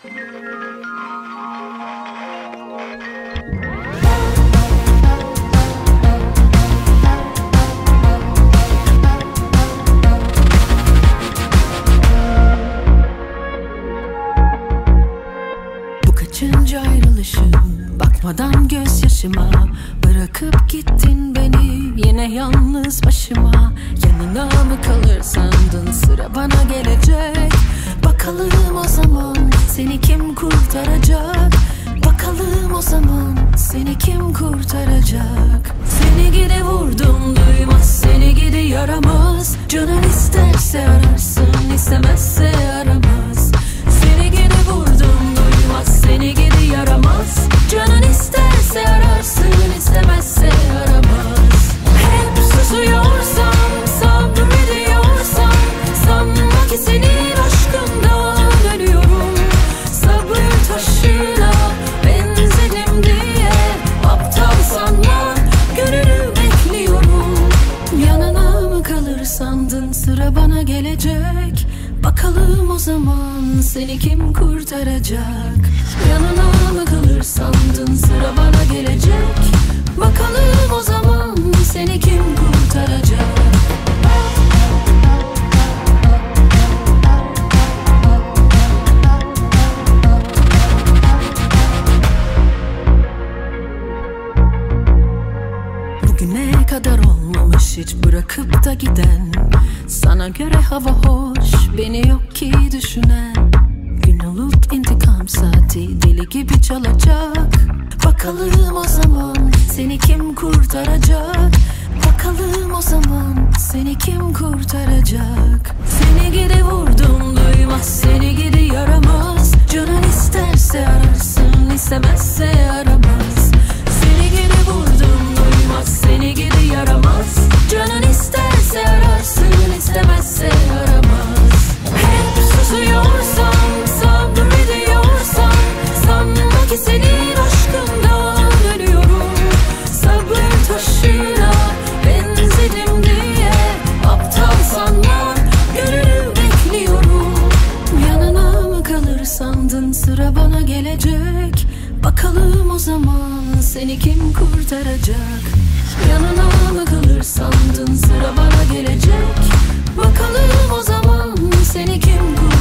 Bu kaçıncı ayrılışım, bakmadan gözyaşıma. Bırakıp gittin beni yine yalnız başıma. Yanına mı kalır sandın, sıra bana gelecek. Bakalım o zaman seni kim kurtaracak? Bakalım o zaman seni kim kurtaracak? Seni gidi vurdum duymaz, seni gidi yaramaz. Canın isterse ararsın, istemezse aramaz. Seni gidi vurdum duymaz, seni gidi yaramaz. Canın isterse ararsın, istemezse aramaz. Hep susuyorsam, sabrediyorsam, sanma ki senin aşkından ölüyorum. Sabır taşına benzedim diye aptal sanma, gönlünü bekliyorum. Yanına mı kalır sandın, sıra bana gelecek. Bakalım o zaman seni kim kurtaracak? Yanına mı kalır sandın, sıra bana gelecek. Bakalım o zaman seni kim kurtaracak? Bugüne kadar olmamış hiç bırakıp da giden. Sana göre hava hoş, beni yok ki düşünen. Gün olup intikam saati deli gibi çalacak. Bakalım o zaman seni kim kurtaracak? Bakalım o zaman seni kim kurtaracak? Seni gidi vurdum duymaz, seni gidi yaramaz. Canın isterse ararsın, istemezse aramaz. Seni gidi vurdum duymaz, seni gidi yaramaz. Canın isterse ararsın, istemezse aramaz. Hep susuyorsam, sabrediyorsam, sanma ki senin aşkından ölüyorum. Sabır taşına benzedim diye aptal sanma, gönlünü bekliyorum. Yanına mı kalır sandın, sıra bana gelecek. Bakalım o zaman seni kim kurtaracak? Yanına mı kalır sandın, sıra bana gelecek. Bakalım o zaman seni kim kurtaracak?